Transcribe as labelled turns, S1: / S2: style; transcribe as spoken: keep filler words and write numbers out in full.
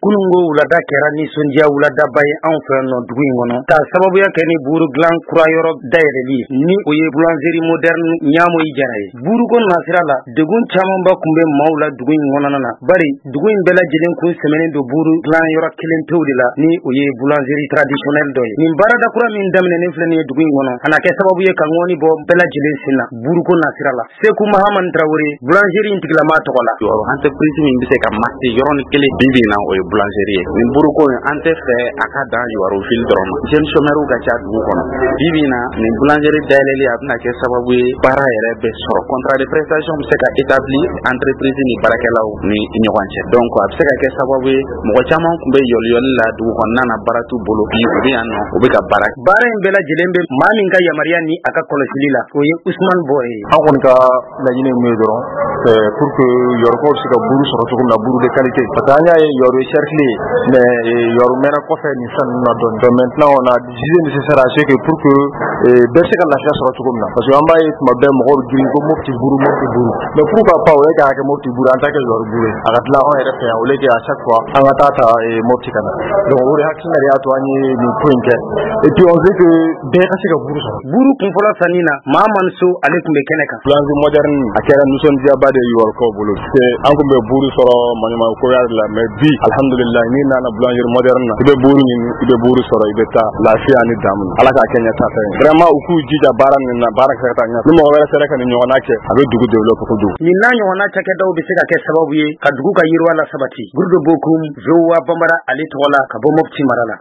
S1: kunungo wulada kɛra nisɔndiya wuladaba ye anw fɛ nɔ dugu in kɔnɔ ka sababuya kɛ ni buru dilan kura yɔrɔ dayɛlɛli ye ni o ye boulangerie moderne Ɲamo Jara ye. Buruko nasira la degun camanba kun bɛ maaw la dugu in kɔnɔna na bari dugu in bɛɛ lajɛlen kun sɛmɛnen don buru dilan yɔrɔ kelen pewu de la ni o ye boulangerie traditionnelle dɔ ye. Nin baarada kura min daminɛnen filɛ nin ye dugu in kɔnɔ a na kɛ sababu ye ka ŋɔni bɔ bɛɛ lajɛlen sen na buruko nasira la. Seku Mahamani Traoré boulangerie in tigilama tɔgɔ la.
S2: Entreprise min bɛ se ka mati yɔrɔnin kelen bibi na o ye boulangerie ye. Nin buruko in an tɛ fɛ a ka dan Yoirofil dɔrɔn ma. Jeune chômeur ka ca dugu kɔnɔ. Bibi na nin boulangerie dayɛlɛli a bɛna kɛ sababu ye baara yɛrɛ bɛ sɔrɔ. Contrat de prestation bɛ se ka établir entreprise ni baarakɛlaw ni ɲɔgɔn cɛ. Donc a bɛ se ka kɛ sababu ye mɔgɔ caman kun bɛ yɔliyɔli la dugu kɔnɔna na baara t'u bolo bi u bɛ yan nɔ u bɛ ka baara.
S1: Baara in bɛɛ lajɛlen bɛ maa min ka yamaruya ni a ka kɔlɔsili la o ye Ousmane Bore ye.
S3: An kɔni ka laɲini min ye dɔrɔn pour que Yoirɔkaw se ka buru sɔrɔ cogo min na buru de qualité. Parce que an y'a ye Yoiro ye cercle ye mais Yoiro mɛnna kɔfɛ nin fɛn ninnu na dɔɔni. Donc maintenant on a jugé nécessaire à ce que pour que bɛɛ se ka lafiya sɔrɔ cogo min na. Parce que an b'a ye tuma bɛɛ mɔgɔw bɛ girin ko Mopti buru Mopti buru. Mais pourquoi pas o ye k'a kɛ Mopti buru en tant que Yoiro buru ye. A ka dilan anw yɛrɛ fɛ yan au lieu que à chaque fois an ka taa ta Mopti ka na. Donc o de hakilina de y'a to an ye nin ko in kɛ. Et puis on veut que bɛɛ ka se ka buru sɔrɔ.
S1: Buru kunfɔlɔ sanni na Mahamani So ale tun bɛ kɛnɛ kan.
S3: Boulangerie moderne a kɛra nisɔndiyaba de ye Yoirɔkaw bolo. An kun bɛ buru sɔrɔ maɲumankoya de la mais bi alhamdulillah n'i nana boulangerie moderne na i bɛ buru ɲini i bɛ buru sɔrɔ i bɛ taa lafiya ni damu. Ala k'a kɛ ɲɛtaga ye. Vraiment u k'u jija baara nin na baara kɛ ka taa ɲɛ. Ni mɔgɔ wɛrɛ sera ka nin ɲɔgɔnna kɛ a bɛ dugu développer kojugu.
S1: Nin n'a ɲɔgɔnna cakɛdaw bɛ se ka kɛ sababu ye ka dugu ka yiriwa la sabati. Groupe de Bokum V O A Bambara ale tɔgɔ la ka bɔ Mopti mara la.